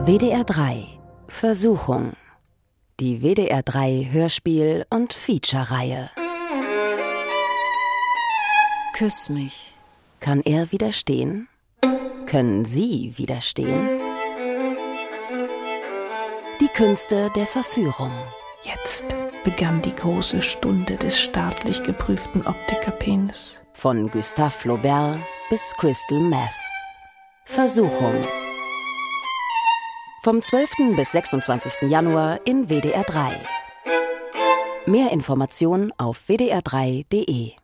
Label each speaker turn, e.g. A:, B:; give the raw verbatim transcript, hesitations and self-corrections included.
A: W D R drei Versuchung. Die W D R drei Hörspiel- und Feature-Reihe.
B: Küss mich.
A: Kann er widerstehen? Können Sie widerstehen? Die Künste der Verführung.
C: Jetzt begann die große Stunde des staatlich geprüften Optikerpenis.
A: Von Gustave Flaubert bis Crystal Meth. Versuchung. Vom zwölften bis sechsundzwanzigsten Januar in W D R drei. Mehr Informationen auf w d r drei punkt d e.